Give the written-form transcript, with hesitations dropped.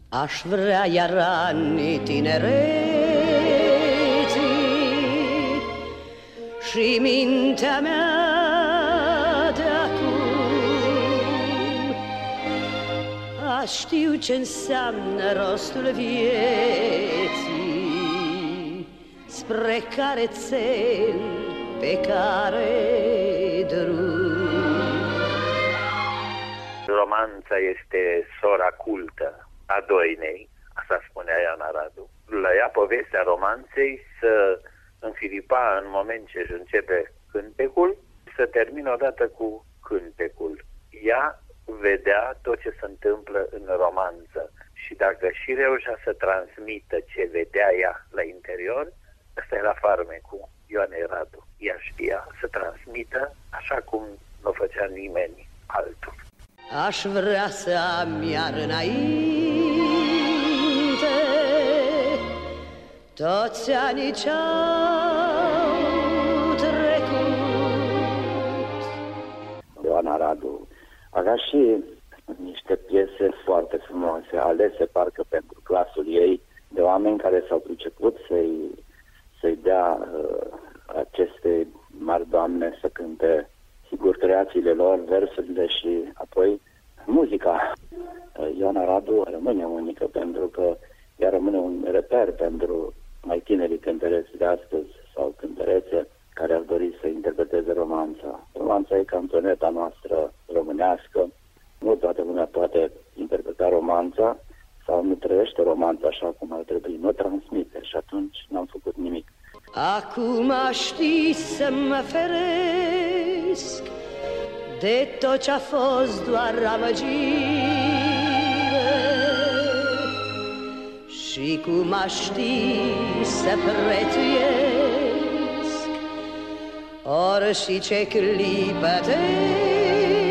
Aș vrea iar anii tinereții și mintea mea de acum. Aș știu ce înseamnă rostul vieții, spre care țel, pe care drum. Romanța este sora cultă a doinei, așa spunea Ioana Radu. La ea povestea romanței să înfiripa în moment ce își începe cântecul, să termină odată cu cântecul. Ea vedea tot ce se întâmplă în romanță și dacă și reușea să transmită ce vedea ea la interior, ăsta era farmecul Ioanei Radu. Ea știa să transmită așa cum nu făcea nimeni altul. Aș vrea să am iar înainte toți anii ce-au trecut. Ioana Radu avea și niște piese foarte frumoase, alese parcă pentru glasul ei, de oameni care s-au priceput să-i dea aceste mari doamne să cânte, sigur, creațiile lor, versurile și apoi muzica. Ioana Radu rămâne unică pentru că ea rămâne un reper pentru mai tinerii cântăreți de astăzi sau cântărețe care ar dori să interpreteze romanța. Romanța e canțoneta noastră românească. Nu toată lumea poate interpreta romanța sau nu trăiește romanța așa cum ar trebui, nu transmite și atunci n-am făcut nimic. Acum știi să mă feresc de tot ce-a fost doar amăgire și cum aș ști să prețuiesc ori și ce clipă te